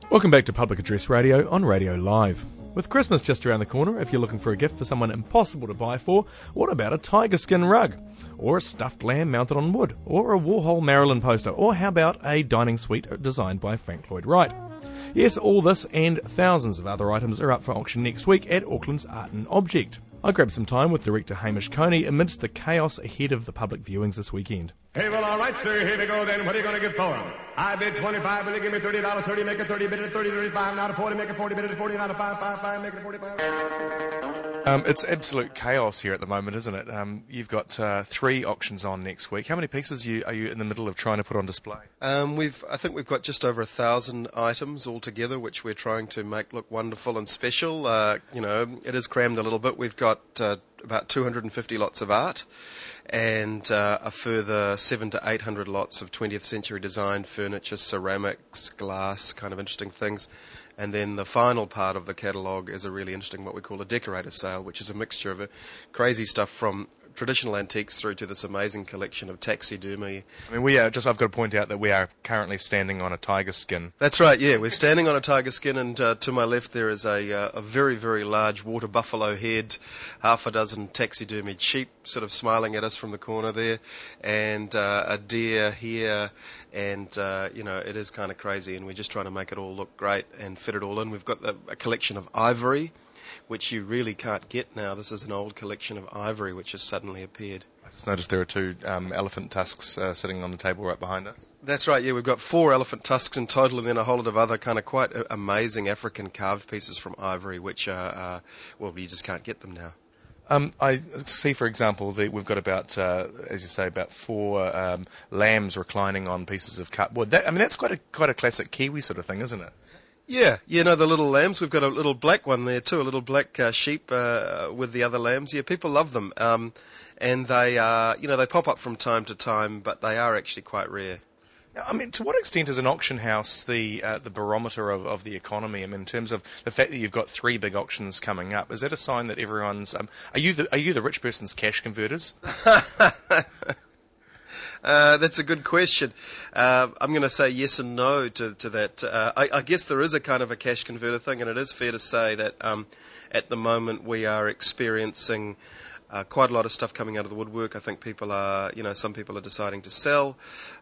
Welcome back to Public Address Radio on Radio Live. With Christmas just around the corner, if you're looking for a gift for someone impossible to buy for, what about a tiger skin rug? Or a stuffed lamb mounted on wood? Or a Warhol Marilyn poster? Or how about a dining suite designed by Frank Lloyd Wright? Yes, all this and thousands of other items are up for auction next week at Auckland's Art and Object. I grabbed some time with director Hamish Coney amidst the chaos ahead of the public viewings this weekend. Hey, well, all right, sir, here we go then. What are you going to give for him? I bid 25, will you give me $30, 30, make it 30, bid it 30, 35, now to 40, make it 40, bid it 40, now to 5, 5, 5, make it 45. It's absolute chaos here at the moment, isn't it? You've got 3 auctions on next week. How many pieces are you in the middle of trying to put on display? I think we've got just over 1,000 items altogether, which we're trying to make look wonderful and special. It is crammed a little bit. We've got about 250 lots of art and a further 700 to 800 lots of 20th century design furniture, ceramics, glass, kind of interesting things. And then the final part of the catalogue is a really interesting, what we call a decorator sale, which is a mixture of crazy stuff from traditional antiques through to this amazing collection of taxidermy. I mean, I've got to point out that we are currently standing on a tiger skin. That's right, yeah. We're standing on a tiger skin, and to my left there is a very, very large water buffalo head, half a dozen taxidermied sheep sort of smiling at us from the corner there, and a deer here. And, it is kind of crazy, and we're just trying to make it all look great and fit it all in. We've got a collection of ivory, which you really can't get now. This is an old collection of ivory which has suddenly appeared. I just noticed there are 2 elephant tusks sitting on the table right behind us. That's right, yeah. We've got 4 elephant tusks in total, and then a whole lot of other kind of quite amazing African carved pieces from ivory, which you just can't get them now. I see, for example, that we've got about, as you say, about 4 lambs reclining on pieces of cut wood. That's quite a classic Kiwi sort of thing, isn't it? Yeah, the little lambs. We've got a little black one there too, a little black sheep with the other lambs. Yeah, people love them, and they they pop up from time to time, but they are actually quite rare. I mean, to what extent is an auction house the barometer of the economy? I mean, in terms of the fact that you've got 3 big auctions coming up, is that a sign that everyone's? Are you the rich person's cash converters? That's a good question. I'm going to say yes and no to that. I guess there is a kind of a cash converter thing, and it is fair to say that at the moment we are experiencing quite a lot of stuff coming out of the woodwork. I think people are, some people are deciding to sell.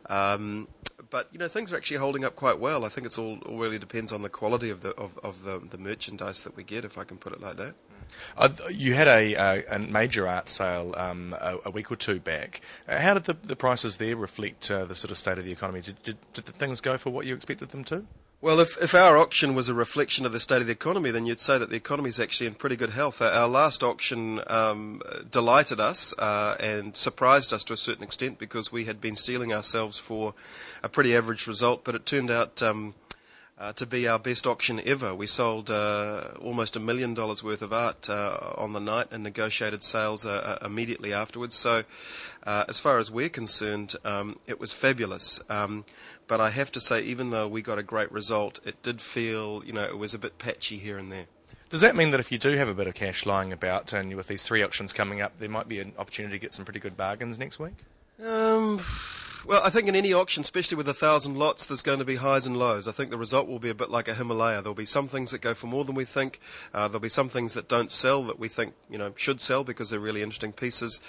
But things are actually holding up quite well. I think it's all really depends on the quality of the merchandise that we get, if I can put it like that. You had a major art sale a week or 2 back. How did the prices there reflect the sort of state of the economy? Did the things go for what you expected them to? Well, if our auction was a reflection of the state of the economy, then you'd say that the economy is actually in pretty good health. Our last auction delighted us and surprised us to a certain extent, because we had been steeling ourselves for a pretty average result, but it turned out to be our best auction ever. We sold almost $1 million worth of art on the night, and negotiated sales immediately afterwards. So as far as we're concerned, it was fabulous. But I have to say, even though we got a great result, it did feel, it was a bit patchy here and there. Does that mean that if you do have a bit of cash lying about, and with these 3 auctions coming up, there might be an opportunity to get some pretty good bargains next week? Well, I think in any auction, especially with 1,000 lots, there's going to be highs and lows. I think the result will be a bit like a Himalaya. There'll be some things that go for more than we think. There'll be some things that don't sell that we think, should sell because they're really interesting pieces.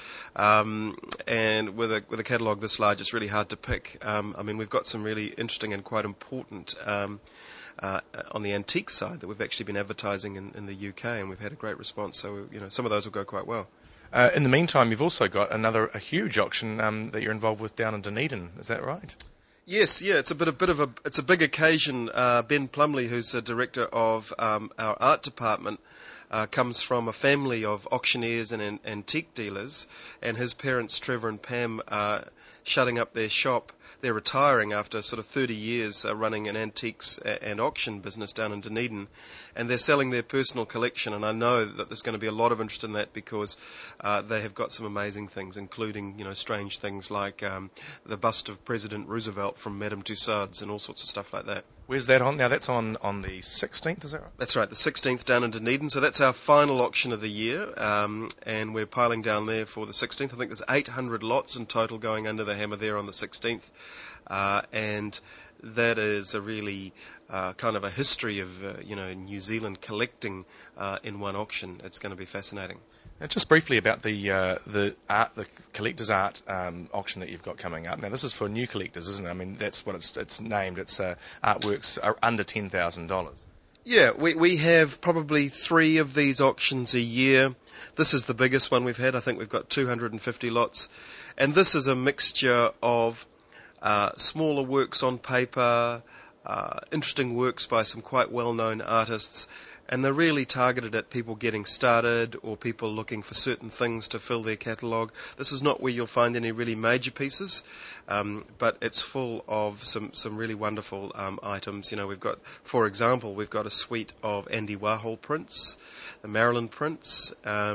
And with a catalogue this large, it's really hard to pick. We've got some really interesting and quite important on the antique side that we've actually been advertising in the UK, and we've had a great response. So, some of those will go quite well. In the meantime, you've also got a huge auction that you're involved with down in Dunedin. Is that right? Yes, yeah, it's a big occasion. Ben Plumley, who's the director of our art department, comes from a family of auctioneers and antique dealers, and his parents, Trevor and Pam, are shutting up their shop. They're retiring after sort of 30 years running an antiques and auction business down in Dunedin, and they're selling their personal collection, and I know that there's going to be a lot of interest in that, because they have got some amazing things, including, strange things like the bust of President Roosevelt from Madame Tussauds and all sorts of stuff like that. Where's that on? Now, that's on the 16th, is that right? That's right, the 16th down in Dunedin. So that's our final auction of the year, and we're piling down there for the 16th. I think there's 800 lots in total going under the hammer there on the 16th. And that is a really kind of a history of New Zealand collecting in one auction. It's going to be fascinating. Now, just briefly about the collector's art auction that you've got coming up. Now, this is for new collectors, isn't it? I mean, that's what it's named. It's artworks are under $10,000. Yeah, we have probably 3 of these auctions a year. This is the biggest one we've had. I think we've got 250 lots. And this is a mixture of smaller works on paper, interesting works by some quite well-known artists, and they're really targeted at people getting started or people looking for certain things to fill their catalogue. This is not where you'll find any really major pieces, but it's full of some really wonderful items. We've got, for example, we've got a suite of Andy Warhol prints, the Marilyn prints.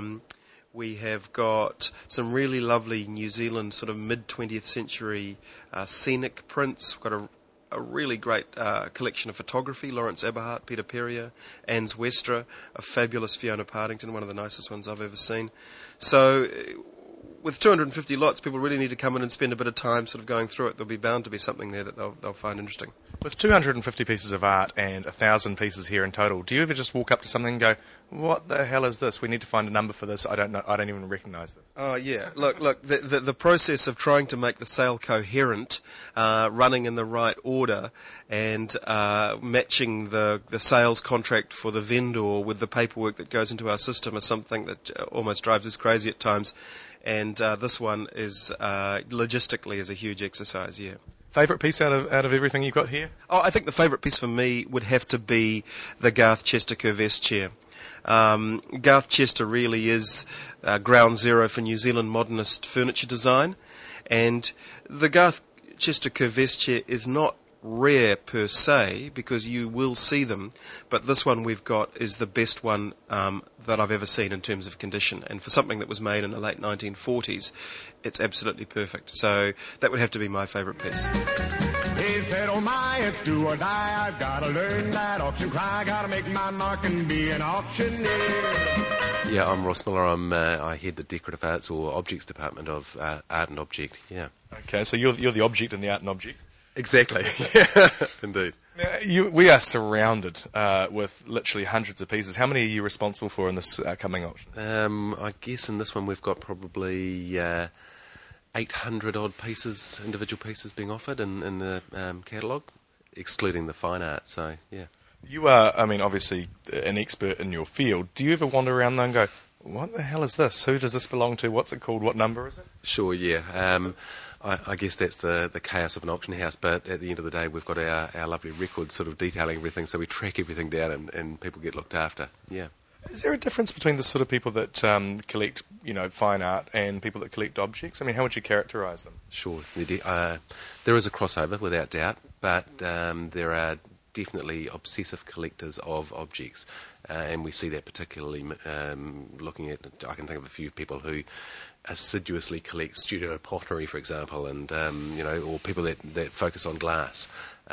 We have got some really lovely New Zealand sort of mid-20th century scenic prints. We've got a really great collection of photography, Lawrence Eberhardt, Peter Perrier, Ans Westra, a fabulous Fiona Partington, one of the nicest ones I've ever seen. So with 250 lots, people really need to come in and spend a bit of time sort of going through it. There'll be bound to be something there that they'll find interesting. With 250 pieces of art and 1,000 pieces here in total, do you ever just walk up to something and go, what the hell is this? We need to find a number for this. I don't know. I don't even recognise this. Oh, yeah. Look, the process of trying to make the sale coherent, running in the right order, and matching the sales contract for the vendor with the paperwork that goes into our system is something that almost drives us crazy at times. And this one is logistically is a huge exercise, yeah. Favourite piece out of everything you've got here? Oh, I think the favourite piece for me would have to be the Garth Chester Curvest chair. Garth Chester really is ground zero for New Zealand modernist furniture design, and the Garth Chester Curvest chair is not rare per se, because you will see them, but this one we've got is the best one that I've ever seen in terms of condition, and for something that was made in the late 1940s, it's absolutely perfect. So that would have to be my favourite piece. He said, oh my, it's do or die, I've got to learn that auction cry, got to make my mark and be an auctioneer. Yeah, I'm Ross Miller. I head the Decorative Arts or Objects Department of Art and Object, yeah. Okay, so you're the object in the art and object? Exactly, yeah, indeed. Now, we are surrounded with literally hundreds of pieces. How many are you responsible for in this coming auction? I guess in this one we've got probably 800 odd pieces, individual pieces being offered in the catalogue, excluding the fine art, so yeah. You are, I mean, obviously an expert in your field. Do you ever wander around there and go, what the hell is this? Who does this belong to? What's it called? What number is it? Sure, yeah. I guess that's the chaos of an auction house, but at the end of the day we've got our lovely records sort of detailing everything, so we track everything down and people get looked after, yeah. Is there a difference between the sort of people that collect, fine art and people that collect objects? I mean, how would you characterise them? Sure. There is a crossover, without doubt, but there are definitely obsessive collectors of objects, and we see that particularly looking at, I can think of a few people who assiduously collect studio pottery, for example, and or people that focus on glass.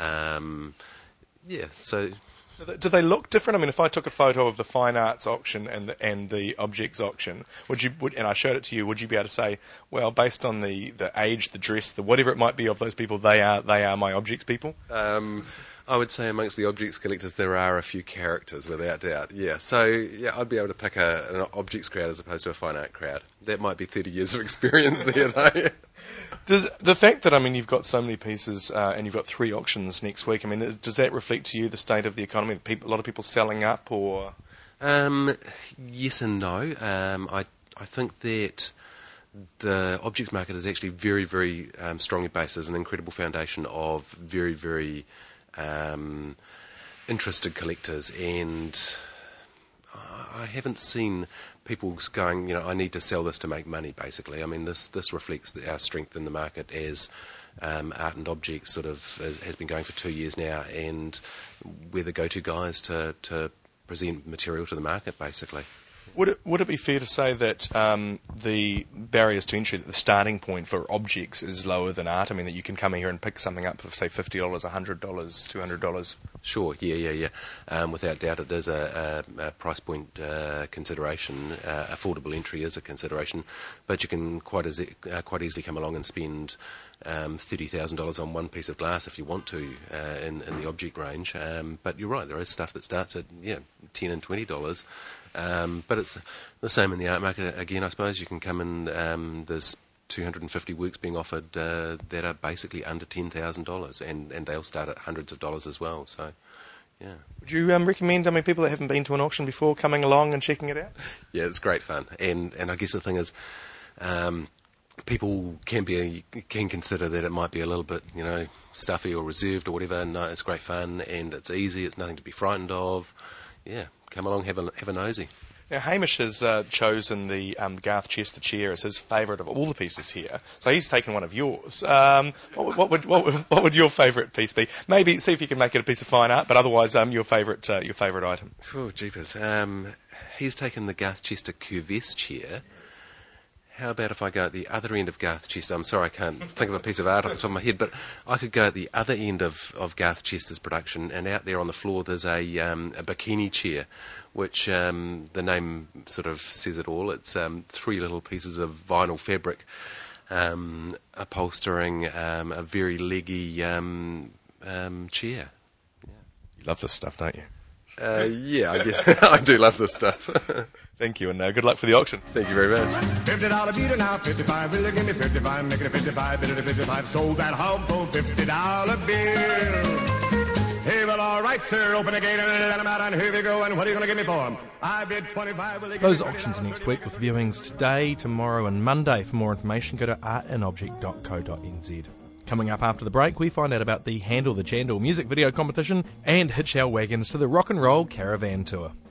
Yeah, so. Do they look different? I mean, if I took a photo of the fine arts auction and the objects auction, and I showed it to you, would you be able to say, well, based on the age, the dress, the whatever it might be of those people, they are my objects people? I would say amongst the objects collectors there are a few characters, without doubt, yeah. So, yeah, I'd be able to pick an objects crowd as opposed to a fine art crowd. That might be 30 years of experience there, though. Does the fact that, I mean, you've got so many pieces and you've got 3 auctions next week, I mean, does that reflect to you the state of the economy, a lot of people selling up, or...? Yes and no. I think that the objects market is actually very, very strongly based as an incredible foundation of very, very interested collectors, and I haven't seen people going, I need to sell this to make money, basically. I mean, this reflects our strength in the market as art and objects sort of has been going for 2 years now, and we're the go-to guys to present material to the market, basically. Would it be fair to say that the barriers to entry, that the starting point for objects is lower than art? I mean, that you can come here and pick something up for, say, $50, $100, $200 Sure, yeah. Without doubt, it is a price point consideration. Affordable entry is a consideration, but you can quite easily come along and spend $30,000 on one piece of glass if you want to in the object range. But you're right, there is stuff that starts at $10 and $20. But it's the same in the art market. Again, I suppose you can come in. There's 250 works being offered that are basically under $10,000, and they'll start at hundreds of dollars as well. So, yeah. Would you recommend, people that haven't been to an auction before, coming along and checking it out? Yeah, it's great fun. And I guess the thing is, people can consider that it might be a little bit, stuffy or reserved or whatever. No, it's great fun, and it's easy. It's nothing to be frightened of. Yeah, come along, have a nosy. Now, Hamish has chosen the Garth Chester chair as his favourite of all the pieces here, so he's taken one of yours. What would your favourite piece be? Maybe see if you can make it a piece of fine art, but otherwise, your favourite item. Oh, jeepers! He's taken the Garth Chester Curvesse chair. How about if I go at the other end of Garth Chester? I'm sorry, I can't think of a piece of art off the top of my head, but I could go at the other end of Garth Chester's production, and out there on the floor there's a bikini chair, which the name sort of says it all. It's 3 little pieces of vinyl fabric upholstering a very leggy chair. You love this stuff, don't you? Yeah, I guess I do love this stuff. Thank you, and good luck for the auction. Thank you very much. $50 beater now, 55. Will you give me 55? Make it a 55, bid it a 55. Sold that hog for $50 bill. Hey, well, all right, sir. Open the gate and let them out, and here we go. And what are you going to give me for them? I bid 25. Will you give Those me auctions $50? next week with viewings today, tomorrow, and Monday. For more information, go to artandobject.co.nz. Coming up after the break, we find out about the Handle the Chandle music video competition and hitch our wagons to the Rock and Roll Caravan Tour.